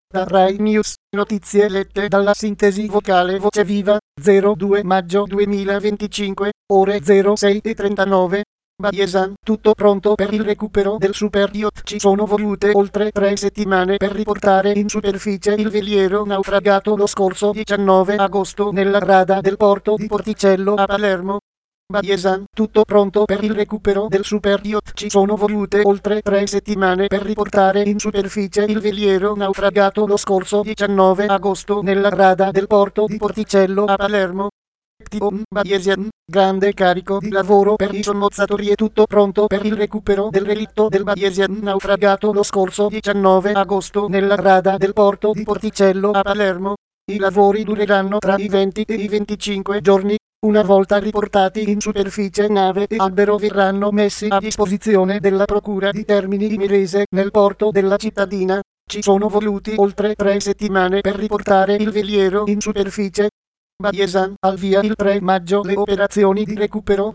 Da Rai News, notizie lette dalla sintesi vocale Voce Viva, 02 maggio 2025, ore 06:39. Baiesan, tutto pronto per il recupero del super yacht. Ci sono volute oltre 3 settimane per riportare in superficie il veliero naufragato lo scorso 19 agosto nella rada del porto di Porticello a Palermo. Baiesan, tutto pronto per il recupero del super yacht. Ci sono volute oltre 3 settimane per riportare in superficie il veliero naufragato lo scorso 19 agosto nella rada del porto di Porticello a Palermo. Baiesan, grande carico di lavoro per i sommozzatori e tutto pronto per il recupero del relitto del Baiesan naufragato lo scorso 19 agosto nella rada del porto di Porticello a Palermo. I lavori dureranno tra i 20 e i 25 giorni. Una volta riportati in superficie nave e albero verranno messi a disposizione della Procura di Termini Imerese nel porto della cittadina. Ci sono voluti oltre 3 settimane per riportare il veliero in superficie. Baiesan, al via il 3 maggio le operazioni di recupero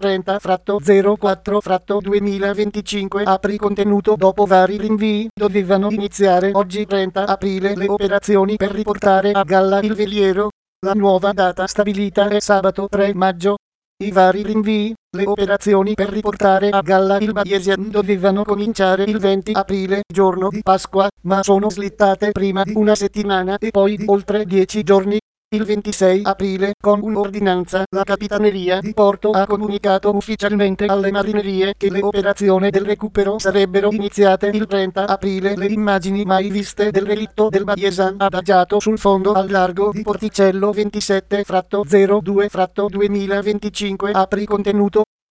30-04-2025 apri contenuto dopo vari rinvii. Dovevano iniziare oggi 30 aprile le operazioni per riportare a galla il veliero. La nuova data stabilita è sabato 3 maggio. I vari rinvii, le operazioni per riportare a galla il Baiesan dovevano cominciare il 20 aprile, giorno di Pasqua, ma sono slittate prima di una settimana e poi di oltre 10 giorni. Il 26 aprile, con un'ordinanza, la Capitaneria di Porto ha comunicato ufficialmente alle marinerie che le operazioni del recupero sarebbero iniziate il 30 aprile. Le immagini mai viste del relitto del Baiesan adagiato sul fondo al largo di Porticello 27-02-2025 apri contenuto.